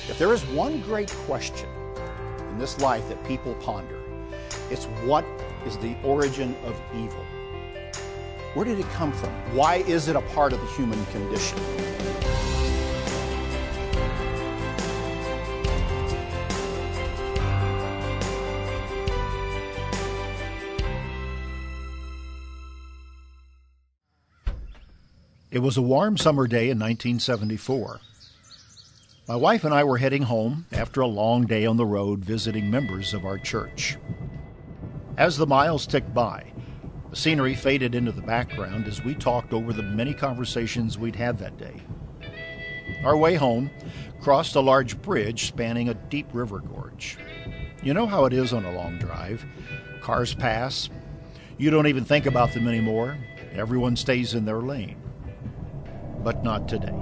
If there is one great question in this life that people ponder, it's what is the origin of evil? Where did it come from? Why is it a part of the human condition? It was a warm summer day in 1974. My wife and I were heading home after a long day on the road visiting members of our church. As the miles ticked by, the scenery faded into the background as we talked over the many conversations we'd had that day. Our way home crossed a large bridge spanning a deep river gorge. You know how it is on a long drive. Cars pass. You don't even think about them anymore. Everyone stays in their lane. But not today.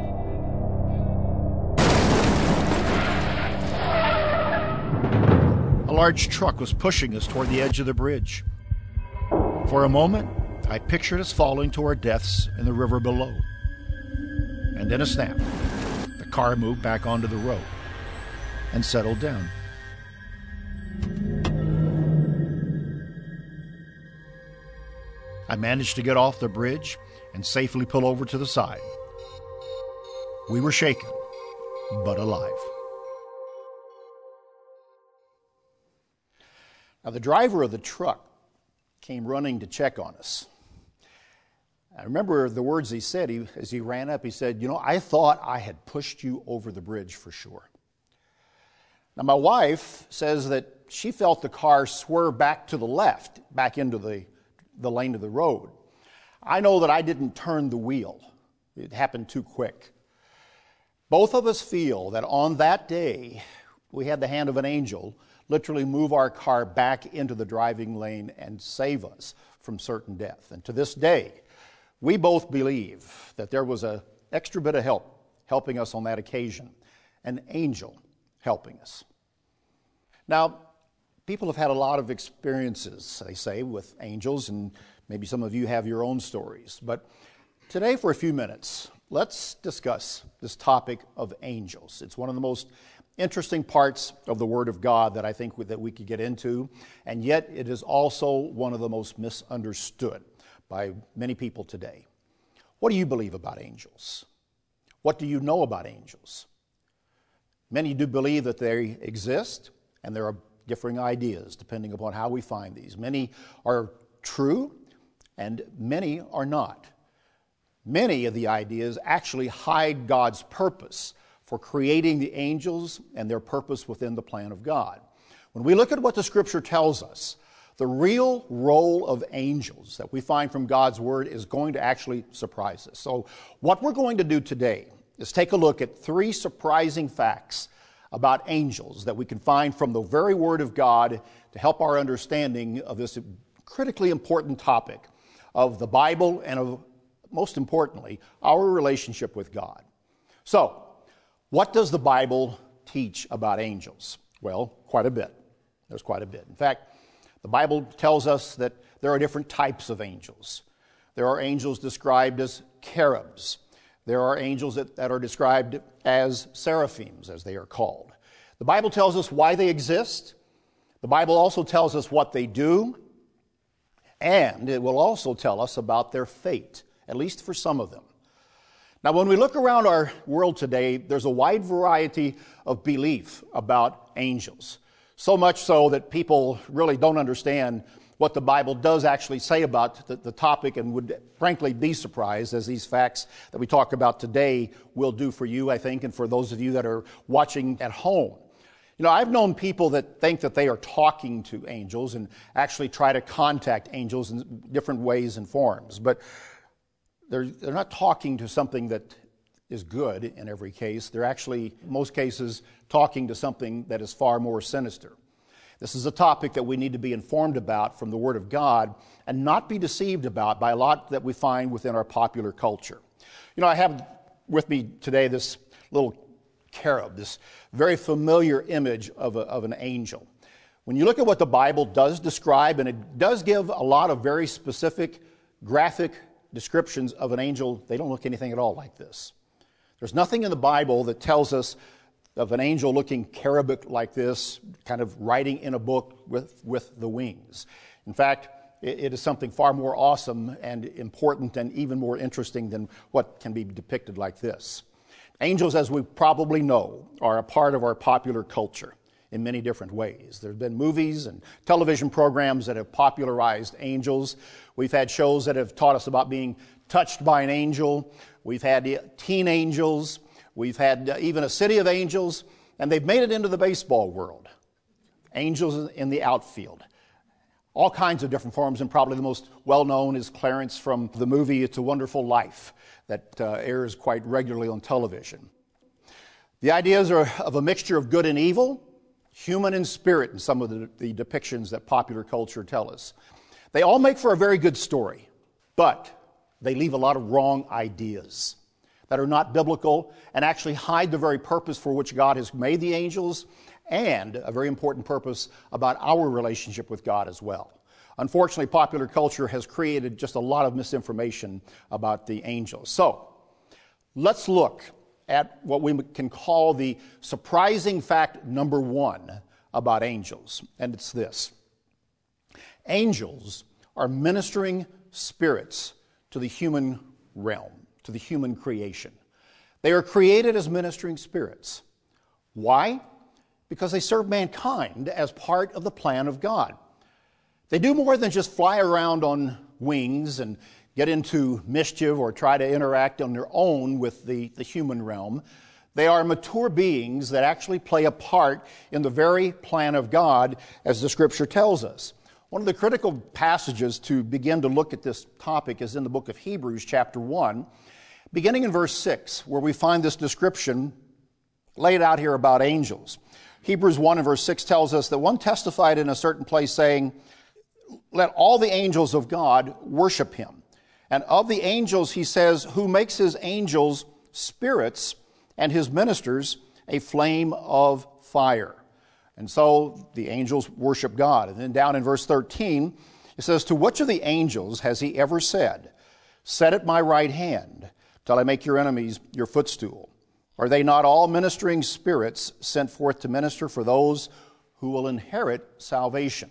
A large truck was pushing us toward the edge of the bridge. For a moment, I pictured us falling to our deaths in the river below. And in a snap, the car moved back onto the road and settled down. I managed to get off the bridge and safely pull over to the side. We were shaken, but alive. Now, the driver of the truck came running to check on us. I remember the words he said as he ran up. He said, "You know, I thought I had pushed you over the bridge for sure." Now, my wife says that she felt the car swerve back to the left, back into the lane of the road. I know that I didn't turn the wheel. It happened too quick. Both of us feel that on that day, we had the hand of an angel literally move our car back into the driving lane and save us from certain death. And to this day, we both believe that there was an extra bit of help helping us on that occasion, an angel helping us. Now, people have had a lot of experiences, they say, with angels, and maybe some of you have your own stories. But today, for a few minutes, let's discuss this topic of angels. It's one of the most interesting parts of the Word of God that I think that we could get into, and yet it is also one of the most misunderstood by many people today. What do you believe about angels? What do you know about angels? Many do believe that they exist, and there are differing ideas depending upon how we find these. Many are true, and many are not. Many of the ideas actually hide God's purpose for creating the angels and their purpose within the plan of God. When we look at what the Scripture tells us, the real role of angels that we find from God's Word is going to actually surprise us. So what we're going to do today is take a look at 3 surprising facts about angels that we can find from the very Word of God to help our understanding of this critically important topic of the Bible and of, most importantly, our relationship with God. So, what does the Bible teach about angels? Well, quite a bit. There's quite a bit. In fact, the Bible tells us that there are different types of angels. There are angels described as cherubs. There are angels that are described as seraphims, as they are called. The Bible tells us why they exist. The Bible also tells us what they do. And it will also tell us about their fate, at least for some of them. Now, when we look around our world today, there's a wide variety of belief about angels. So much so that people really don't understand what the Bible does actually say about the topic and would frankly be surprised, as these facts that we talk about today will do for you, I think, and for those of you that are watching at home. You know, I've known people that think that they are talking to angels and actually try to contact angels in different ways and forms, but they're not talking to something that is good in every case. They're actually, in most cases, talking to something that is far more sinister. This is a topic that we need to be informed about from the Word of God and not be deceived about by a lot that we find within our popular culture. You know, I have with me today this little cherub, this very familiar image of an angel. When you look at what the Bible does describe, and it does give a lot of very specific, graphic descriptions of an angel, they don't look anything at all like this. There's nothing in the Bible that tells us of an angel looking cherubic like this, kind of writing in a book with the wings. In fact, it is something far more awesome and important and even more interesting than what can be depicted like this. Angels, as we probably know, are a part of our popular culture in many different ways. There have been movies and television programs that have popularized angels. We've had shows that have taught us about being touched by an angel. We've had teen angels. We've had even a city of angels, and they've made it into the baseball world. Angels in the outfield. All kinds of different forms, and probably the most well-known is Clarence from the movie It's a Wonderful Life that airs quite regularly on television. The ideas are of a mixture of good and evil, human and spirit in some of the depictions that popular culture tell us. They all make for a very good story, but they leave a lot of wrong ideas that are not biblical and actually hide the very purpose for which God has made the angels, and a very important purpose about our relationship with God as well. Unfortunately, popular culture has created just a lot of misinformation about the angels. So, let's look at what we can call the surprising fact number one about angels, and it's this. Angels are ministering spirits to the human realm, to the human creation. They are created as ministering spirits. Why? Because they serve mankind as part of the plan of God. They do more than just fly around on wings and get into mischief or try to interact on their own with the human realm. They are mature beings that actually play a part in the very plan of God, as the Scripture tells us. One of the critical passages to begin to look at this topic is in the book of Hebrews, chapter 1, beginning in verse 6, where we find this description laid out here about angels. Hebrews 1 and verse 6 tells us that one testified in a certain place saying, "Let all the angels of God worship him." And of the angels, he says, "Who makes his angels spirits and his ministers a flame of fire." And so the angels worship God. And then down in verse 13, it says, "To which of the angels has he ever said, 'Set at my right hand till I make your enemies your footstool'? Are they not all ministering spirits sent forth to minister for those who will inherit salvation?"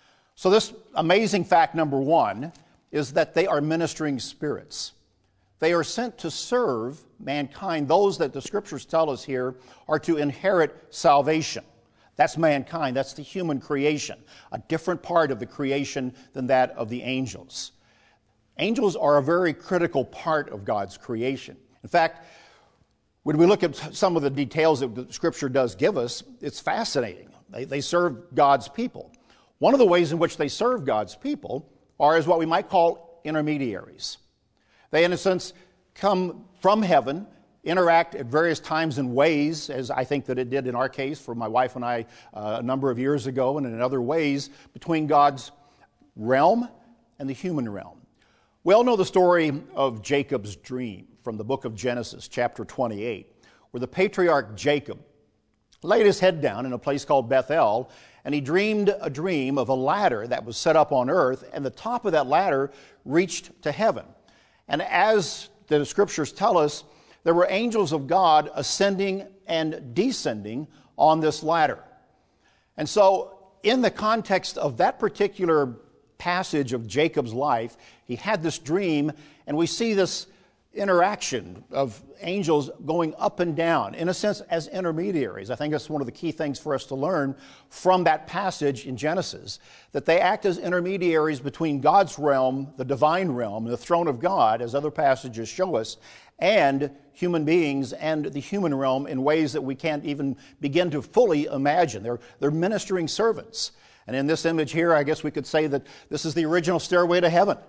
So this amazing fact number one is that they are ministering spirits. They are sent to serve mankind. Those that the Scriptures tell us here are to inherit salvation. That's mankind. That's the human creation, a different part of the creation than that of the angels. Angels are a very critical part of God's creation. In fact, when we look at some of the details that the Scripture does give us, it's fascinating. They serve God's people. One of the ways in which they serve God's people are as what we might call intermediaries. They, in a sense, come from heaven, interact at various times and ways, as I think that it did in our case for my wife and I a number of years ago, and in other ways, between God's realm and the human realm. We all know the story of Jacob's dream from the book of Genesis, chapter 28, where the patriarch Jacob laid his head down in a place called Bethel, and he dreamed a dream of a ladder that was set up on earth, and the top of that ladder reached to heaven. And as the Scriptures tell us, there were angels of God ascending and descending on this ladder. And so, in the context of that particular passage of Jacob's life, he had this dream, and we see this interaction of angels going up and down, in a sense, as intermediaries. I think that's one of the key things for us to learn from that passage in Genesis, that they act as intermediaries between God's realm, the divine realm, the throne of God, as other passages show us, and human beings and the human realm in ways that we can't even begin to fully imagine. They're ministering servants. And in this image here, I guess we could say that this is the original stairway to heaven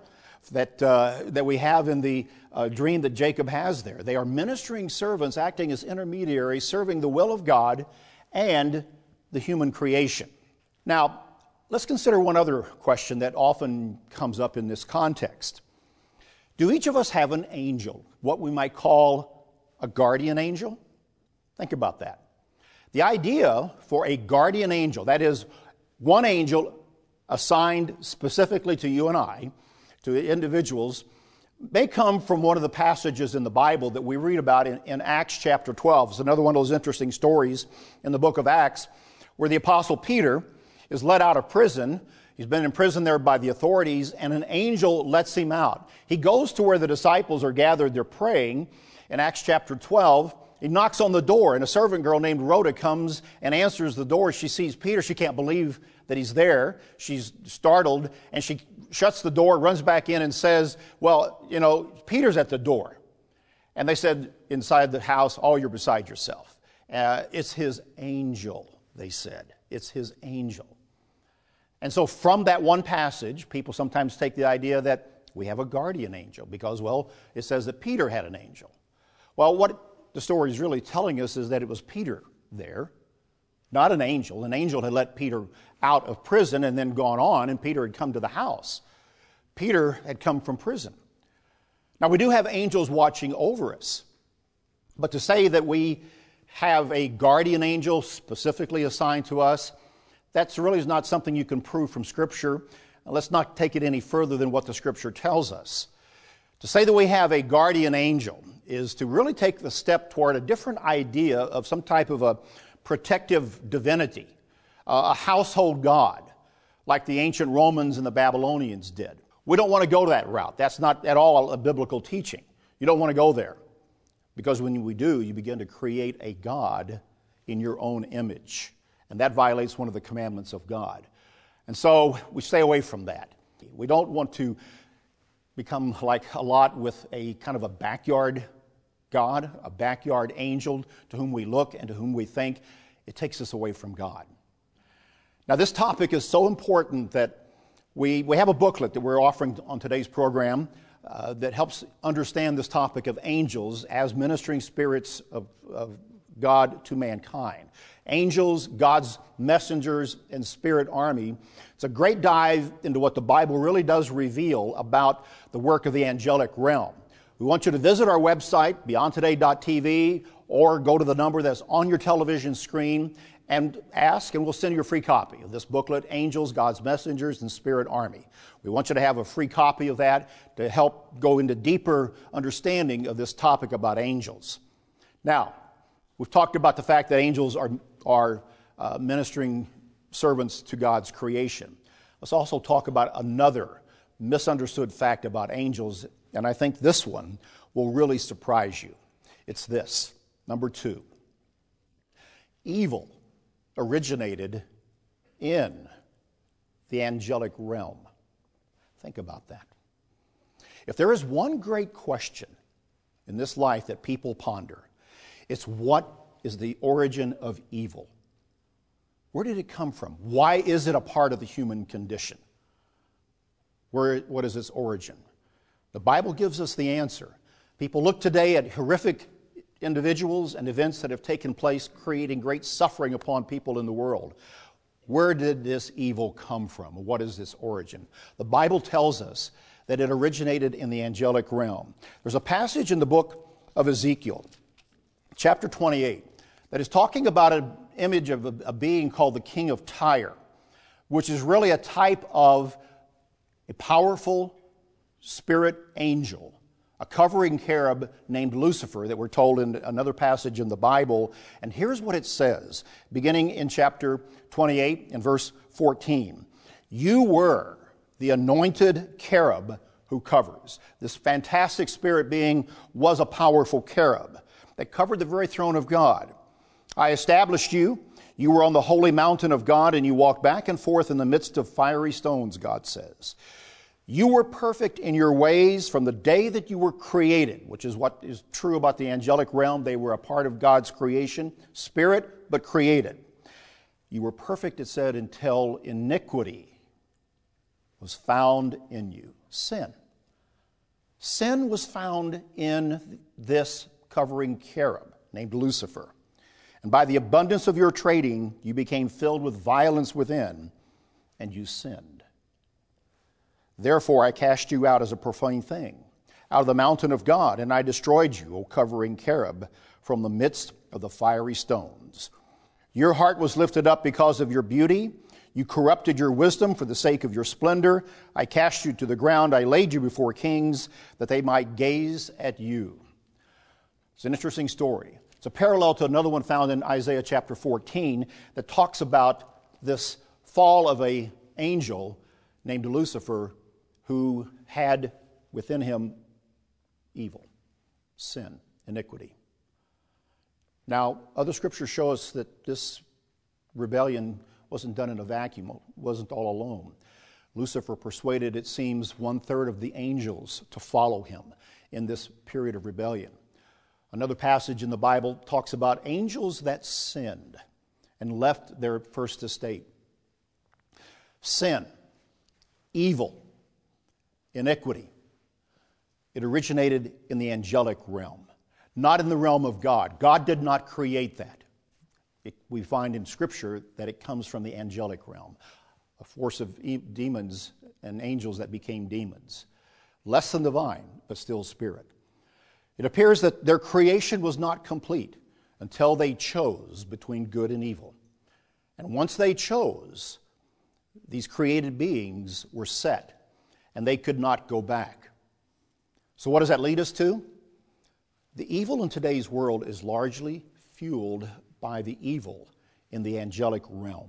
that we have in the dream that Jacob has there. They are ministering servants acting as intermediaries, serving the will of God and the human creation. Now, let's consider one other question that often comes up in this context. Do each of us have an angel, what we might call a guardian angel? Think about that. The idea for a guardian angel, that is, one angel assigned specifically to you and I, to individuals, may come from one of the passages in the Bible that we read about in Acts chapter 12. It's another one of those interesting stories in the book of Acts where the Apostle Peter is let out of prison. He's been in prison there by the authorities, and an angel lets him out. He goes to where the disciples are gathered. They're praying. In Acts chapter 12, he knocks on the door, and a servant girl named Rhoda comes and answers the door. She sees Peter. She can't believe that he's there. She's startled, and she shuts the door, runs back in, and says, well, Peter's at the door. And they said inside the house, oh, you're beside yourself. It's his angel, they said. It's his angel. And so from that one passage, people sometimes take the idea that we have a guardian angel because, well, it says that Peter had an angel. Well, what the story is really telling us is that it was Peter there, not an angel. An angel had let Peter out of prison and then gone on, and Peter had come to the house. Peter had come from prison. Now, we do have angels watching over us, but to say that we have a guardian angel specifically assigned to us, that's really not something you can prove from Scripture. Let's not take it any further than what the Scripture tells us. To say that we have a guardian angel is to really take the step toward a different idea of some type of a protective divinity, a household god, like the ancient Romans and the Babylonians did. We don't want to go that route. That's not at all a biblical teaching. You don't want to go there, because when we do, you begin to create a god in your own image, and that violates one of the commandments of God. And so we stay away from that. We don't want to become like a lot with a kind of a backyard God, a backyard angel to whom we look and to whom we think. It takes us away from God. Now, this topic is so important that we have a booklet that we're offering on today's program that helps understand this topic of angels as ministering spirits of God to mankind. Angels, God's messengers, and spirit army. It's a great dive into what the Bible really does reveal about the work of the angelic realm. We want you to visit our website, beyondtoday.tv, or go to the number that's on your television screen and ask, and we'll send you a free copy of this booklet, Angels, God's Messengers, and Spirit Army. We want you to have a free copy of that to help go into deeper understanding of this topic about angels. Now, we've talked about the fact that angels are ministering servants to God's creation. Let's also talk about another misunderstood fact about angels, and I think this one will really surprise you. It's this. Number 2. Evil originated in the angelic realm. Think about that. If there is one great question in this life that people ponder, it's what is the origin of evil? Where did it come from? Why is it a part of the human condition? What is its origin? The Bible gives us the answer. People look today at horrific individuals and events that have taken place, creating great suffering upon people in the world. Where did this evil come from? What is its origin? The Bible tells us that it originated in the angelic realm. There's a passage in the book of Ezekiel, chapter 28, that is talking about an image of a being called the king of Tyre, which is really a type of a powerful spirit angel, a covering cherub named Lucifer that we're told in another passage in the Bible. And here's what it says, beginning in chapter 28 and verse 14. You were the anointed cherub who covers. This fantastic spirit being was a powerful cherub that covered the very throne of God. I established you. You were on the holy mountain of God, and you walked back and forth in the midst of fiery stones, God says. You were perfect in your ways from the day that you were created, which is what is true about the angelic realm. They were a part of God's creation, spirit, but created. You were perfect, it said, until iniquity was found in you. Sin. Sin was found in this covering cherub named Lucifer. And by the abundance of your trading, you became filled with violence within, and you sinned. Therefore, I cast you out as a profane thing, out of the mountain of God, and I destroyed you, O covering cherub, from the midst of the fiery stones. Your heart was lifted up because of your beauty. You corrupted your wisdom for the sake of your splendor. I cast you to the ground. I laid you before kings that they might gaze at you. It's an interesting story. It's a parallel to another one found in Isaiah chapter 14 that talks about this fall of an angel named Lucifer who had within him evil, sin, iniquity. Now, other scriptures show us that this rebellion wasn't done in a vacuum, wasn't all alone. Lucifer persuaded, it seems, 1/3 of the angels to follow him in this period of rebellion. Another passage in the Bible talks about angels that sinned and left their first estate. Sin, evil, iniquity. It originated in the angelic realm, not in the realm of God. God did not create that. We find in Scripture that it comes from the angelic realm, a force of demons and angels that became demons. Less than divine, but still spirit. It appears that their creation was not complete until they chose between good and evil. And once they chose, these created beings were set, and they could not go back. So what does that lead us to? The evil in today's world is largely fueled by the evil in the angelic realm.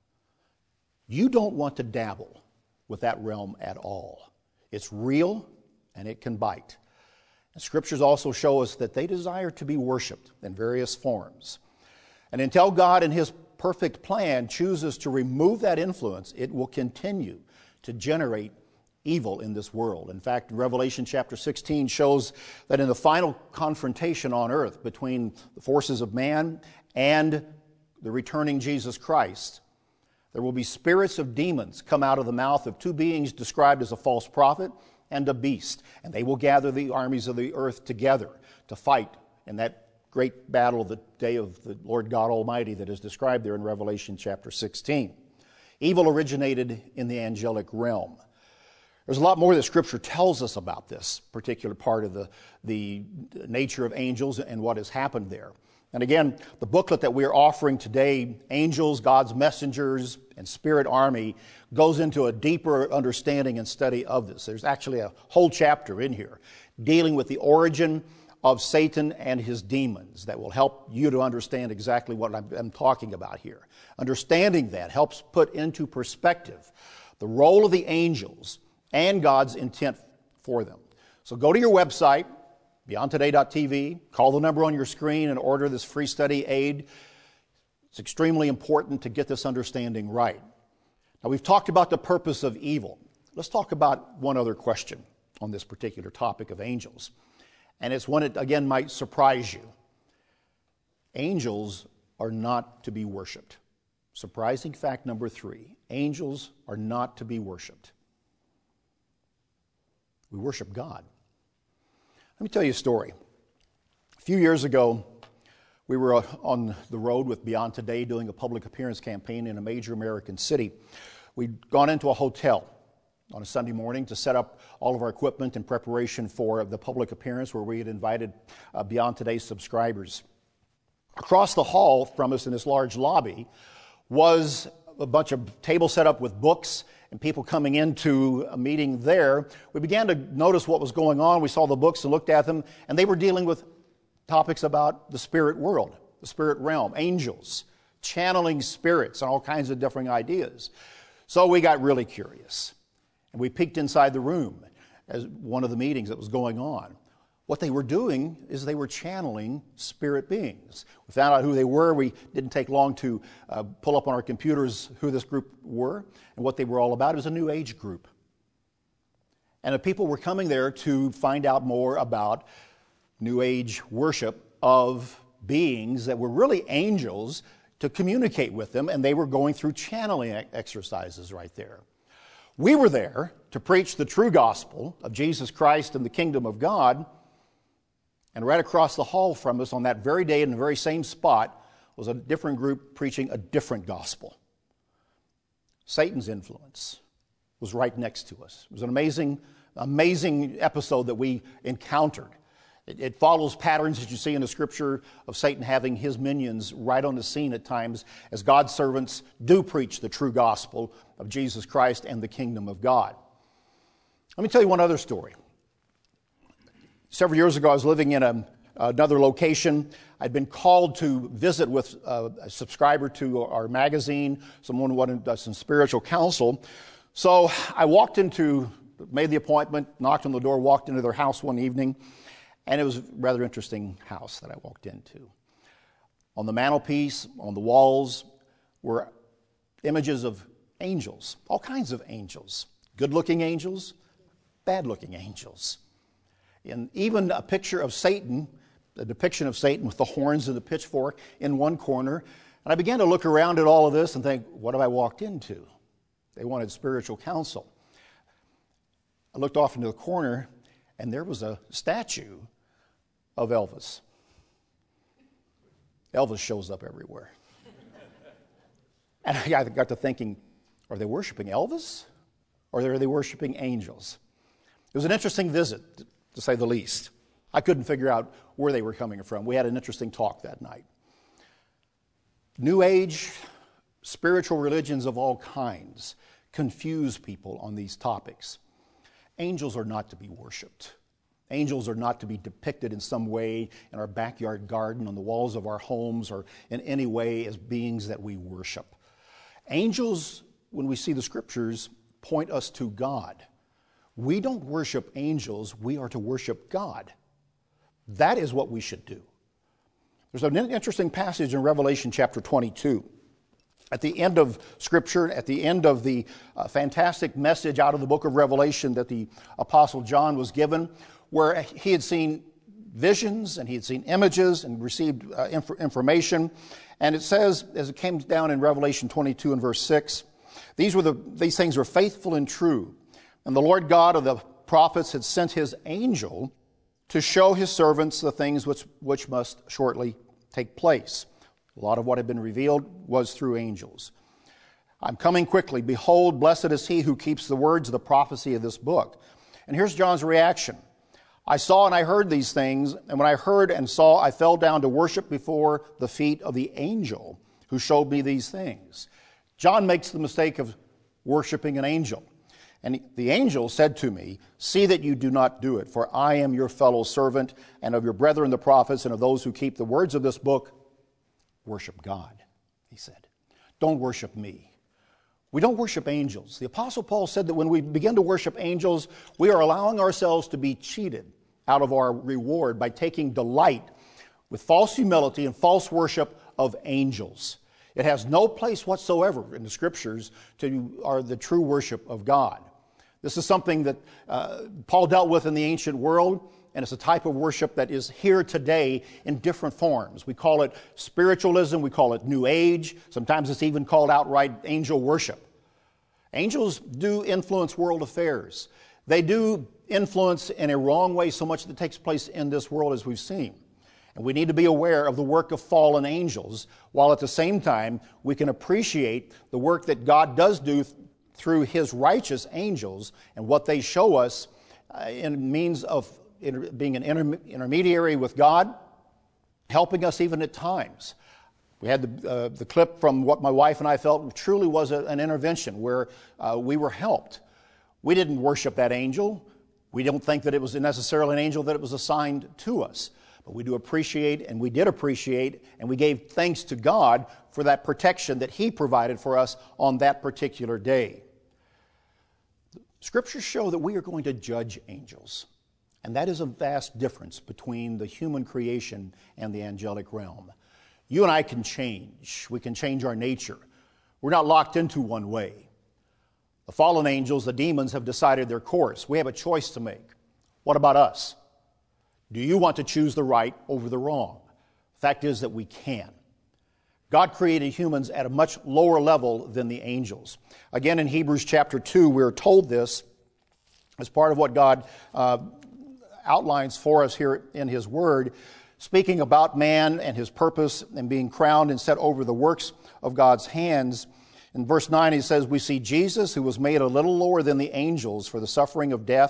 You don't want to dabble with that realm at all. It's real and it can bite. And scriptures also show us that they desire to be worshiped in various forms. And until God in His perfect plan chooses to remove that influence, it will continue to generate evil in this world. In fact, Revelation chapter 16 shows that in the final confrontation on earth between the forces of man and the returning Jesus Christ, there will be spirits of demons come out of the mouth of two beings described as a false prophet and a beast. And they will gather the armies of the earth together to fight in that great battle of the day of the Lord God Almighty that is described there in Revelation chapter 16. Evil originated in the angelic realm. There's a lot more that Scripture tells us about this particular part of the nature of angels and what has happened there. And again, the booklet that we're offering today, Angels, God's Messengers, and Spirit Army, goes into a deeper understanding and study of this. There's actually a whole chapter in here dealing with the origin of Satan and his demons that will help you to understand exactly what I'm talking about here. Understanding that helps put into perspective the role of the angels and God's intent for them. So go to your website, beyondtoday.tv, call the number on your screen and order this free study aid. It's extremely important to get this understanding right. Now, we've talked about the purpose of evil. Let's talk about one other question on this particular topic of angels. And it's one that, again, might surprise you. Angels are not to be worshiped. Surprising fact number 3, angels are not to be worshiped. We worship God. Let me tell you a story. A few years ago, we were on the road with Beyond Today doing a public appearance campaign in a major American city. We'd gone into a hotel on a Sunday morning to set up all of our equipment in preparation for the public appearance where we had invited Beyond Today subscribers. Across the hall from us in this large lobby was a bunch of tables set up with books and people coming into a meeting there. We began to notice what was going on. We saw the books and looked at them, and they were dealing with topics about the spirit world, the spirit realm, angels, channeling spirits, and all kinds of different ideas. So we got really curious, and we peeked inside the room as one of the meetings that was going on. What they were doing is they were channeling spirit beings. We found out who they were. We didn't take long to pull up on our computers who this group were and what they were all about. It was a New Age group. And the people were coming there to find out more about New Age worship of beings that were really angels to communicate with them, and they were going through channeling exercises right there. We were there to preach the true gospel of Jesus Christ and the kingdom of God. And right across the hall from us on that very day in the very same spot was a different group preaching a different gospel. Satan's influence was right next to us. It was an amazing episode that we encountered. It follows patterns that you see in the Scripture of Satan having his minions right on the scene at times as God's servants do preach the true gospel of Jesus Christ and the kingdom of God. Let me tell you one other story. Several years ago, I was living in another location. I'd been called to visit with a subscriber to our magazine. Someone wanted some spiritual counsel. So I made the appointment, knocked on the door, walked into their house one evening, and it was a rather interesting house that I walked into. On the mantelpiece, on the walls, were images of angels, all kinds of angels, good-looking angels, bad-looking angels. And even a picture of Satan, a depiction of Satan with the horns and the pitchfork in one corner. And I began to look around at all of this and think, what have I walked into? They wanted spiritual counsel. I looked off into the corner, and there was a statue of Elvis. Elvis shows up everywhere. And I got to thinking, are they worshiping Elvis? Or are they worshiping angels? It was an interesting visit, to say the least. I couldn't figure out where they were coming from. We had an interesting talk that night. New Age, spiritual religions of all kinds confuse people on these topics. Angels are not to be worshiped. Angels are not to be depicted in some way in our backyard garden, on the walls of our homes, or in any way as beings that we worship. Angels, when we see the Scriptures, point us to God. We don't worship angels, we are to worship God. That is what we should do. There's an interesting passage in Revelation chapter 22. At the end of Scripture, at the end of the fantastic message out of the book of Revelation that the Apostle John was given, where he had seen visions and he had seen images and received information. And it says, as it came down in Revelation 22 and verse 6, these things were faithful and true. And the Lord God of the prophets had sent his angel to show his servants the things which must shortly take place. A lot of what had been revealed was through angels. I'm coming quickly. Behold, blessed is he who keeps the words of the prophecy of this book. And here's John's reaction. I saw and I heard these things, and when I heard and saw, I fell down to worship before the feet of the angel who showed me these things. John makes the mistake of worshiping an angel. And the angel said to me, see that you do not do it, for I am your fellow servant, and of your brethren the prophets, and of those who keep the words of this book. Worship God, he said. Don't worship me. We don't worship angels. The Apostle Paul said that when we begin to worship angels, we are allowing ourselves to be cheated out of our reward by taking delight with false humility and false worship of angels. It has no place whatsoever in the Scriptures to the true worship of God. This is something that Paul dealt with in the ancient world, and it's a type of worship that is here today in different forms. We call it spiritualism, we call it New Age, sometimes it's even called outright angel worship. Angels do influence world affairs. They do influence in a wrong way so much that takes place in this world as we've seen. And we need to be aware of the work of fallen angels, while at the same time we can appreciate the work that God does do through his righteous angels and what they show us in means of being an intermediary with God, helping us even at times. We had the clip from what my wife and I felt truly was an intervention where we were helped. We didn't worship that angel. We don't think that it was necessarily an angel that it was assigned to us. But we do appreciate, and we did appreciate, and we gave thanks to God for that protection that he provided for us on that particular day. Scriptures show that we are going to judge angels. And that is a vast difference between the human creation and the angelic realm. You and I can change. We can change our nature. We're not locked into one way. The fallen angels, the demons, have decided their course. We have a choice to make. What about us? Do you want to choose the right over the wrong? The fact is that we can. God created humans at a much lower level than the angels. Again, in Hebrews chapter 2, we're told this as part of what God outlines for us here in his word, speaking about man and his purpose and being crowned and set over the works of God's hands. In verse 9, he says, we see Jesus, who was made a little lower than the angels for the suffering of death,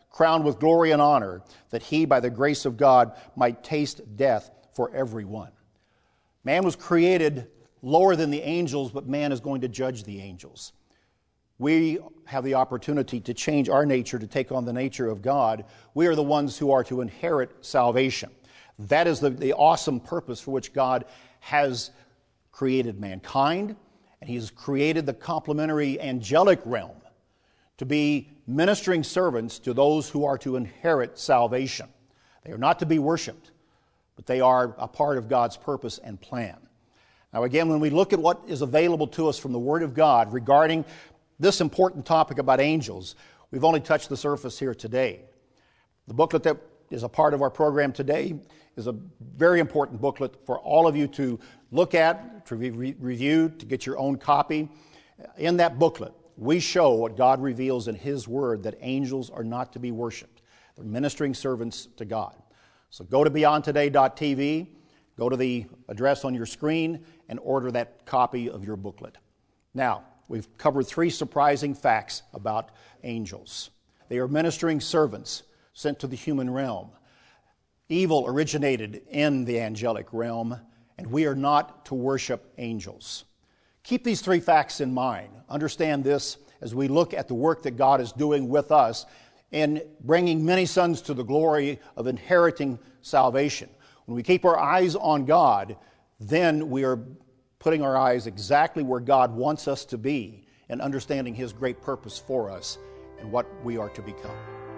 crowned with glory and honor, that he, by the grace of God, might taste death for everyone. Man was created lower than the angels, but man is going to judge the angels. We have the opportunity to change our nature to take on the nature of God. We are the ones who are to inherit salvation. That is the awesome purpose for which God has created mankind, and he has created the complementary angelic realm to be ministering servants to those who are to inherit salvation. They are not to be worshiped, but they are a part of God's purpose and plan. Now again, when we look at what is available to us from the Word of God regarding this important topic about angels, we've only touched the surface here today. The booklet that is a part of our program today is a very important booklet for all of you to look at, to review, to get your own copy. In that booklet, we show what God reveals in His Word, that angels are not to be worshiped. They're ministering servants to God. So go to beyondtoday.tv, go to the address on your screen, and order that copy of your booklet. Now, we've covered 3 surprising facts about angels. They are ministering servants sent to the human realm. Evil originated in the angelic realm, and we are not to worship angels. Keep these 3 facts in mind. Understand this as we look at the work that God is doing with us in bringing many sons to the glory of inheriting salvation. When we keep our eyes on God, then we are putting our eyes exactly where God wants us to be and understanding His great purpose for us and what we are to become.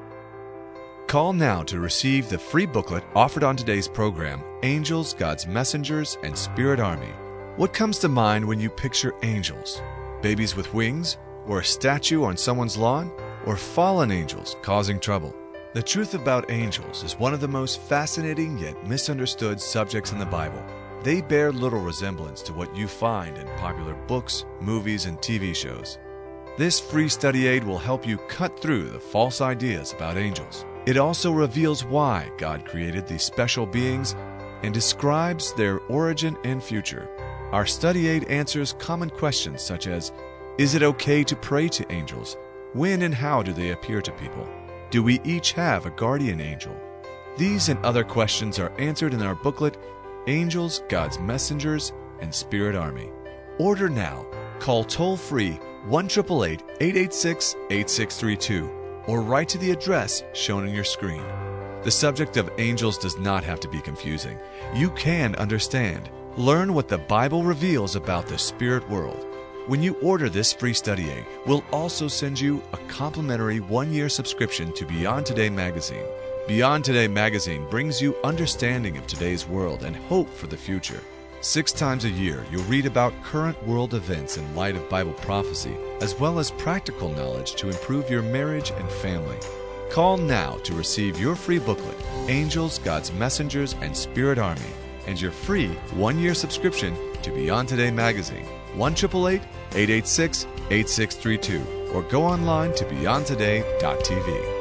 Call now to receive the free booklet offered on today's program, Angels, God's Messengers, and Spirit Army. What comes to mind when you picture angels? Babies with wings? Or a statue on someone's lawn? Or fallen angels causing trouble? The truth about angels is one of the most fascinating yet misunderstood subjects in the Bible. They bear little resemblance to what you find in popular books, movies, and TV shows. This free study aid will help you cut through the false ideas about angels. It also reveals why God created these special beings and describes their origin and future. Our study aid answers common questions such as, is it okay to pray to angels? When and how do they appear to people? Do we each have a guardian angel? These and other questions are answered in our booklet, Angels, God's Messengers, and Spirit Army. Order now. Call toll-free 1-888-886-8632 or write to the address shown on your screen. The subject of angels does not have to be confusing. You can understand. Learn what the Bible reveals about the spirit world. When you order this free study aid, we'll also send you a complimentary 1-year subscription to Beyond Today magazine. Beyond Today magazine brings you understanding of today's world and hope for the future. 6 times a year, you'll read about current world events in light of Bible prophecy, as well as practical knowledge to improve your marriage and family. Call now to receive your free booklet, Angels, God's Messengers, and Spirit Army, and your free 1-year subscription to Beyond Today magazine. 1-888-886-8632 or go online to beyondtoday.tv.